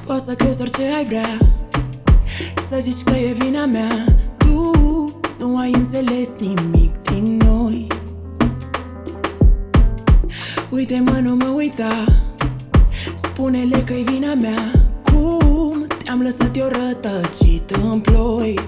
Poți să crezi orice ai vrea, să zici că e vina mea. Tu nu ai înțeles nimic din noi. Uite-mă, nu mă uita, spune-le că-i vina mea. Cum te-am lăsat eu rătăcit în ploi.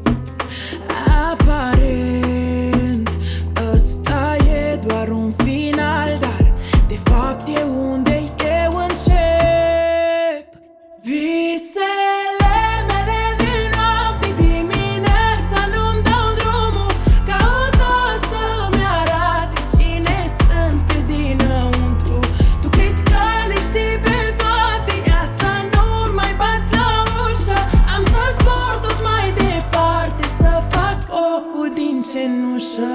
Aparent ăsta e doar un final, dar de fapt e unde eu încep. Visele mele din noapte dimineața nu-mi dau drumul. Caută să-mi arate cine sunt pe dinăuntru. Tu crezi că le știi pe toate, ia să nu mai bați la ușă. Am să zbor tot mai departe, să fac focul din cenușă.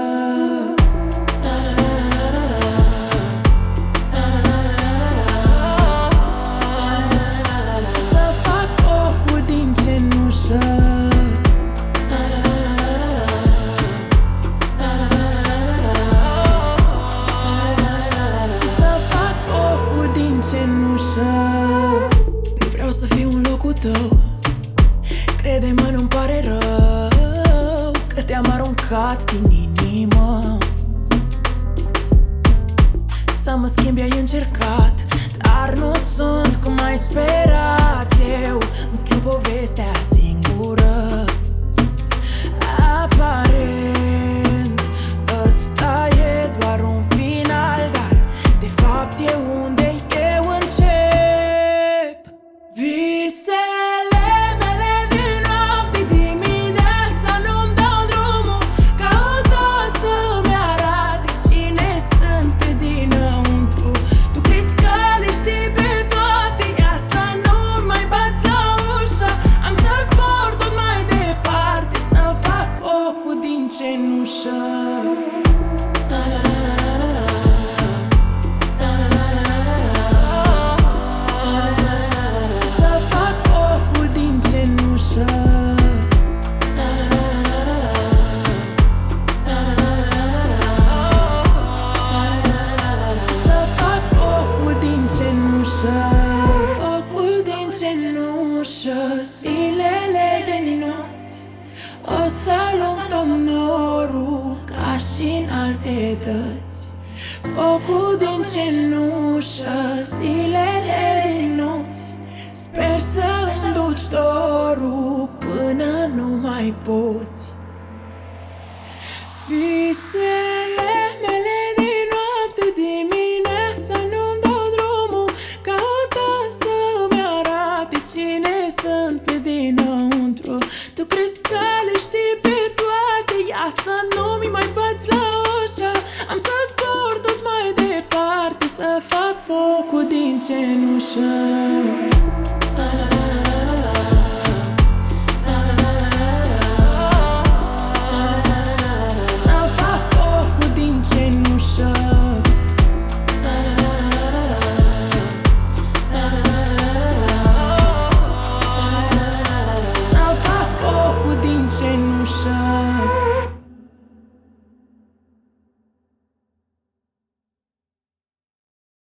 Nu vreau să fiu în locul tău, crede-mă, nu-mi pare rău că te-am aruncat din inimă. Să mă schimbi ai încercat, dar nu sunt cum ai sperat. Eu îmi scriu povestea singură. Aparent ăsta e doar un final, dar de fapt e unde eu încep. Visele mele din noapte dimineața nu-mi dau drumul. Caută să-mi arate cine sunt pe dinăuntru. Tu crezi că le știi pe toate, ia să nu mai bați la ușă. Am să zbor tot mai departe, să fac focul din cenușă. Focul din cenușă, zilele din nopți, o să luăm tot norul ca și în alte dăți. Focul din cenușă, zilele din nopți, sper să-mi duci dorul până nu mai poți. Visele mele din noapte dimineața nu-mi dau drumul. Caută să-mi arate cine sunt pe dinăuntru. Tu crezi că le știi pe toate, ia să nu-mi mai bați la ușă. Am să zbor tot mai departe, să fac focul din cenușă.